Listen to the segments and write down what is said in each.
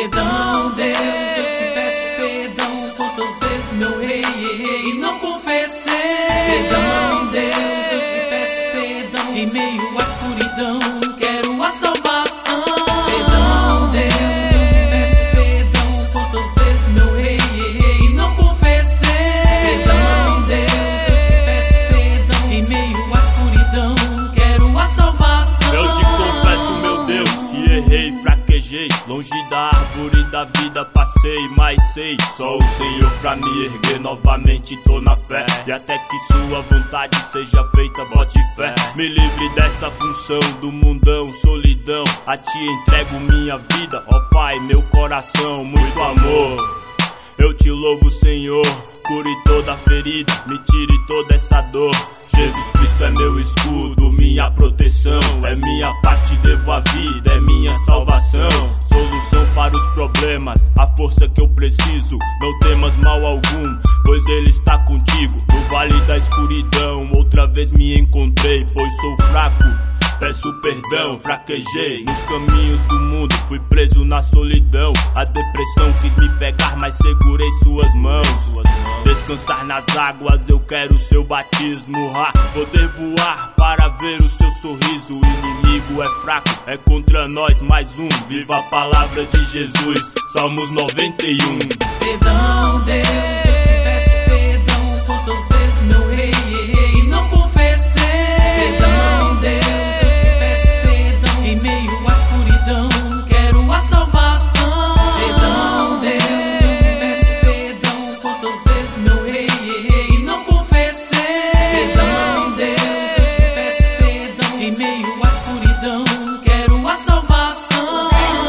Perdão, Deus, eu te peço perdão. Quantas vezes, meu rei, errei e não confessei. Perdão, Deus, eu te peço perdão. Em meio à escuridão, quero a salvação. Perdão, Deus, eu te peço perdão. Quantas vezes, meu rei, errei e não confessei. Perdão, Deus, eu te peço perdão. Em meio à escuridão, quero a salvação. Eu te confesso, meu Deus, que errei, fraquejei. Longe da árvore da vida passei, mas sei, só o Senhor pra me erguer novamente, tô na fé. E até que sua vontade seja feita, bote fé. Me livre dessa função do mundão, solidão. A ti entrego minha vida, ó Pai, meu coração, muito amor. Eu te louvo, Senhor, cure toda ferida, me tire toda essa dor. Jesus Cristo é meu escudo, minha proteção, é minha paz, te devo a vida, é minha salvação. Solução para os problemas, a força que eu preciso. Não temas mal algum, pois Ele está contigo. No vale da escuridão, outra vez me encontrei, pois sou fraco. Peço perdão, fraquejei nos caminhos do mundo, fui preso na solidão. A depressão quis me pegar, mas segurei suas mãos. Descansar nas águas, eu quero seu batismo. Poder voar para ver o seu sorriso. O inimigo é fraco, é contra nós mais um. Viva a palavra de Jesus, Salmos 91. Perdão, Deus, eu te peço perdão. Quantas vezes, meu rei, errei e não confessei. Perdão, Deus, em meio à escuridão, quero a salvação. Perdão, Deus, eu te peço perdão. Quantas vezes, meu rei, errei e não confessei. Perdão, Deus, eu te peço perdão. Em meio à escuridão, quero a salvação.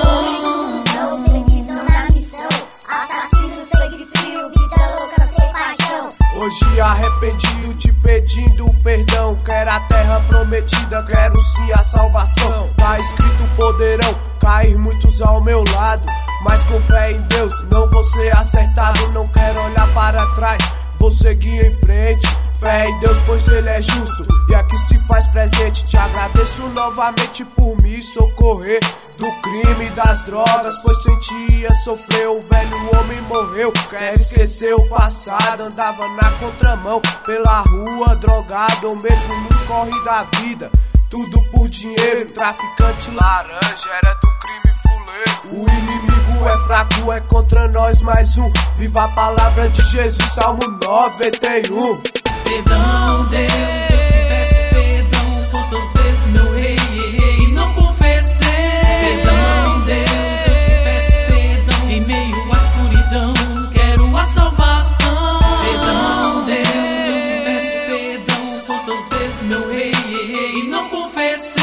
Não sei missão na missão. Assassino, sangue frio, vida louca, sem paixão. Hoje arrependido, te pedindo perdão. Quero a terra prometida, quero sim a salvação. Tá escrito poderão cair muitos ao meu lado, mas com fé em Deus não vou ser acertado. Não quero olhar para trás, vou seguir em frente. Fé em Deus, pois Ele é justo e aqui se faz presente. Te agradeço novamente por me socorrer do crime e das drogas, pois sentia sofrer. O velho homem morreu, quero esquecer o passado. Andava na contramão pela rua, drogado, ou mesmo nos corre da vida. Tudo por dinheiro, traficante laranja, era do crime fuleiro. O inimigo é fraco, é contra nós mais um. Viva a palavra de Jesus, Salmo 91. Perdão, Deus, eu te peço perdão. Quantas vezes, meu rei, errei e não confessei. Perdão, Deus, eu te peço perdão. Em meio à escuridão, quero a salvação. Perdão, Deus, eu te peço perdão. Quantas vezes, meu rei, errei e não confessei.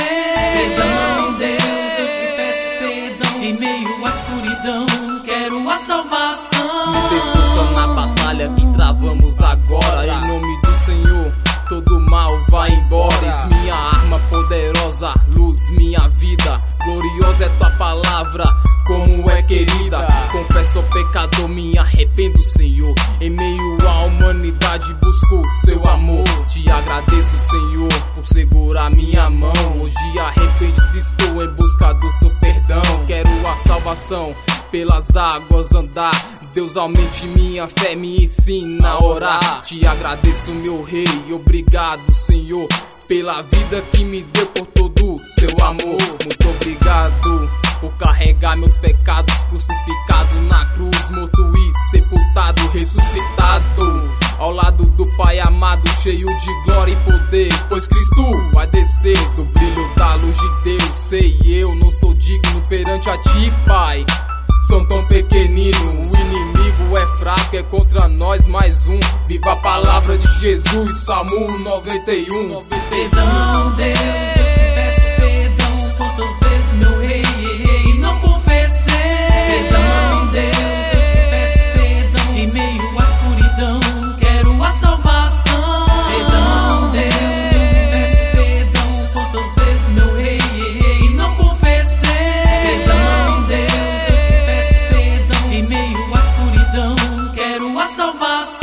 Perdão, Deus, eu te peço perdão. Em meio à escuridão, quero a salvação. Me dê força na batalha que travamos agora. Em nome do Senhor, todo mal vai embora. És minha arma poderosa, luz, minha vida. Gloriosa é tua palavra, como é querida. Confesso ao pecador, me arrependo, Senhor. Em meio à humanidade busco seu amor. Te agradeço, Senhor, por segurar minha mão. Hoje arrependido estou em busca do seu perdão. Quero a salvação, pelas águas andar. Deus aumente minha fé, me ensina a orar. Te agradeço, meu rei, obrigado, Senhor, pela vida que me deu, por todo seu amor. Muito obrigado por carregar meus pecados, crucificado na cruz, morto e sepultado, ressuscitado ao lado do Pai amado, cheio de glória e poder. Pois Cristo vai descer do brilho da luz de Deus. Sei, eu não sou digno perante a ti, Pai. São tão pequenino, o inimigo é fraco, é contra nós mais um. Viva a palavra de Jesus, Salmo 91. Perdão, Deus, eu te peço perdão. Quantas vezes, meu rei, errei e não confessei. Perdão, Deus, eu te peço perdão. Em meio à escuridão, quero a salvação. Perdão, Deus, eu te peço perdão. Quantas vezes, meu rei, errei e não confessei. Perdão, Deus, em meio à escuridão, quero a salvação.